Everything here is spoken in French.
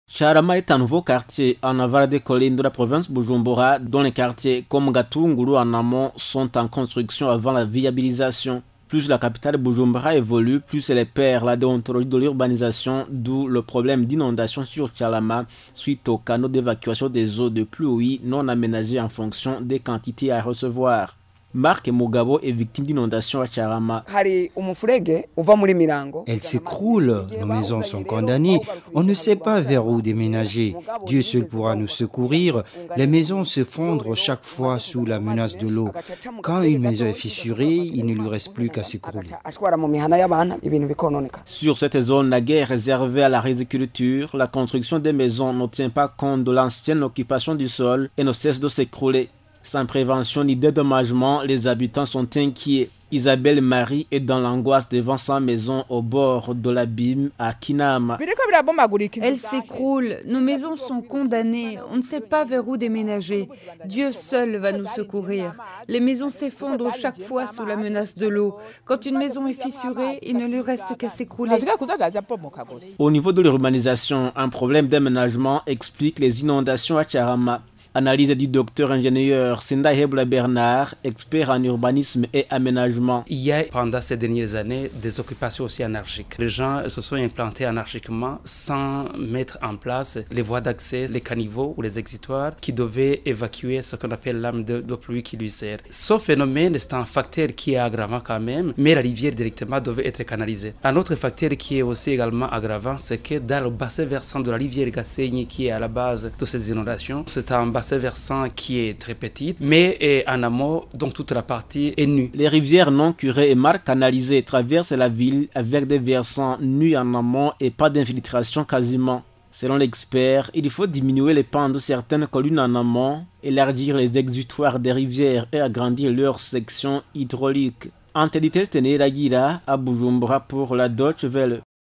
Charama est un nouveau quartier en aval des collines de la province Bujumbura, dont les quartiers comme Gatunguru en amont sont en construction avant la viabilisation. Plus la capitale Bujumbura évolue, plus elle perd la déontologie de l'urbanisation, d'où le problème d'inondation sur Charama suite aux canaux d'évacuation des eaux de pluie non aménagés en fonction des quantités à recevoir. Marc Mugabo est victime d'inondation à Charama. Elle s'écroule, nos maisons sont condamnées, on ne sait pas vers où déménager. Dieu seul pourra nous secourir. Les maisons se fondent chaque fois sous la menace de l'eau. Quand une maison est fissurée, il ne lui reste plus qu'à s'écrouler. Sur cette zone naguère réservée à la riziculture, la construction des maisons ne tient pas compte de l'ancienne occupation du sol et ne cesse de s'écrouler. Sans prévention ni dédommagement, les habitants sont inquiets. Isabelle Marie est dans l'angoisse devant sa maison au bord de l'abîme à Kinama. Elle s'écroule, nos maisons sont condamnées, on ne sait pas vers où déménager. Dieu seul va nous secourir. Les maisons s'effondrent chaque fois sous la menace de l'eau. Quand une maison est fissurée, il ne lui reste qu'à s'écrouler. Au niveau de l'urbanisation, un problème d'aménagement explique les inondations à Charama. Analyse du docteur ingénieur Senda Hebla Bernard, expert en urbanisme et aménagement. Il y a pendant ces dernières années des occupations aussi anarchiques. Les gens se sont implantés anarchiquement sans mettre en place les voies d'accès, les caniveaux ou les exutoires qui devaient évacuer ce qu'on appelle l'âme de pluie qui lui sert. Ce phénomène, c'est un facteur qui est aggravant quand même, mais la rivière directement devait être canalisée. Un autre facteur qui est aussi également aggravant, c'est que dans le bassin versant de la rivière Gasseigne qui est à la base de ces inondations, c'est un bassin versant qui est très petit, mais en amont, donc toute la partie est nue. Les rivières non curées et mal canalisées traversent la ville avec des versants nus en amont et pas d'infiltration quasiment. Selon l'expert, il faut diminuer les pans de certaines collines en amont, élargir les exutoires des rivières et agrandir leurs sections hydrauliques. Antedites Teneragira à Bujumbura pour la Deutsche Welle.